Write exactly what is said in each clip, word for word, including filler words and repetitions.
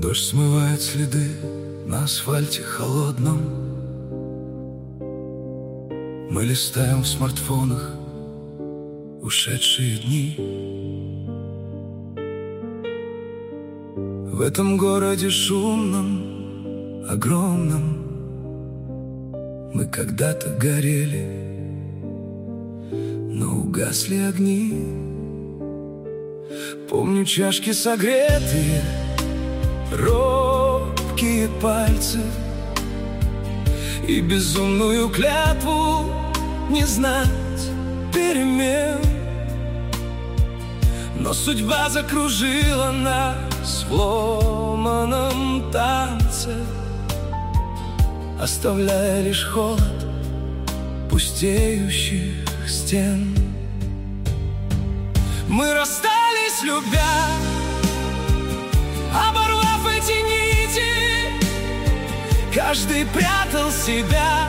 Дождь смывает следы на асфальте холодном. Мы листаем в смартфонах ушедшие дни. В этом городе шумном, огромном мы когда-то горели, но угасли огни. Помню чашки согретые, робкие пальцы и безумную клятву не знать перемен. Но судьба закружила нас в ломаном танце, оставляя лишь холод пустеющих стен. Мы расстались, любя, оборвав эти нити. Каждый прятал себя,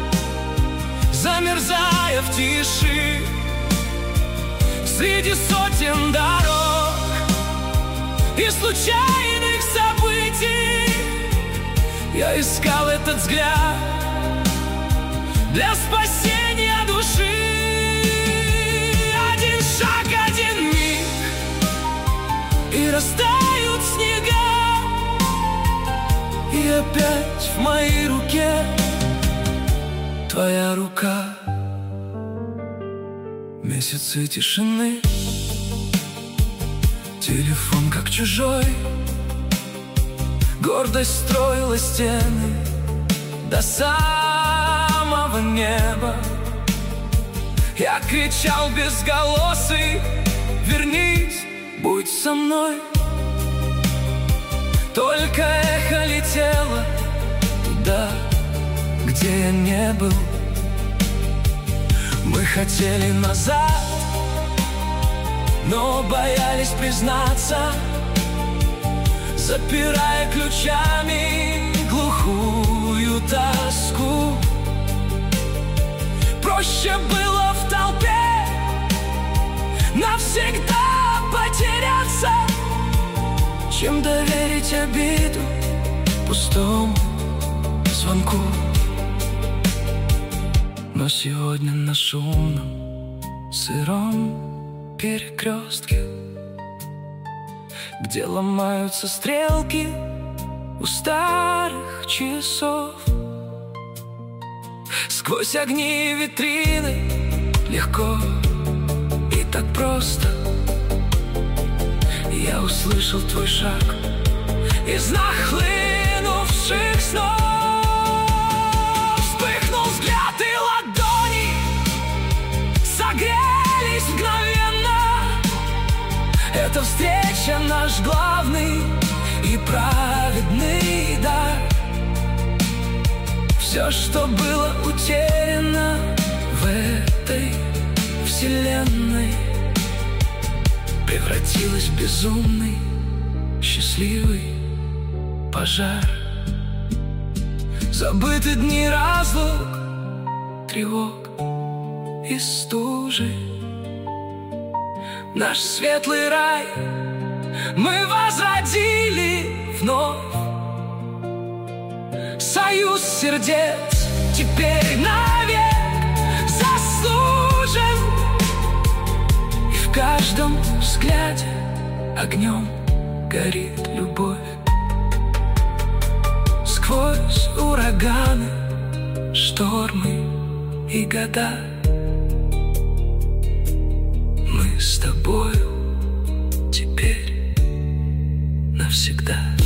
замерзая в тиши. Среди сотен дорог и случайных событий я искал этот взгляд для спасения души. Один шаг, один миг, и растают снега, и опять в моей руке твоя рука. Месяцы тишины, телефон как чужой. Гордость строила стены до самого неба. Я кричал безголосый: вернись, будь со мной. Только эхо летело туда, где я не был. Мы хотели назад, но боялись признаться, запирая ключами глухую тоску. Проще было в толпе навсегда потеряться, чем доверить обиду пустому звонку. Но сегодня на шумном, сыром перекрестке, где ломаются стрелки у старых часов, сквозь огни витрины легко и так просто я услышал твой шаг из нахлынувших снов. Вспыхнул взгляд, и ладони согрелись мгновенно. Эта встреча наш главный и праведный дар. Все, что было утеряно в этой вселенной, превратилось в безумный, счастливый пожар. Забыты дни разлук, тревог и стужи. Наш светлый рай мы возродили вновь. Союз сердец теперь навек заслужен, и в каждом взгляде огнем горит любовь. Сквозь ураганы, штормы и года мы с тобою теперь навсегда.